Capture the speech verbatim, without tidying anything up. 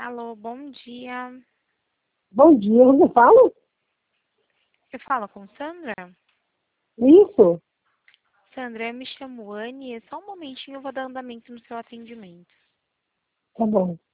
Alô, bom dia. Bom dia, você fala? Eu falo com Sandra? Isso? Sandra, eu me chamo Anne. Só um momentinho, eu vou dar andamento no seu atendimento. Tá bom.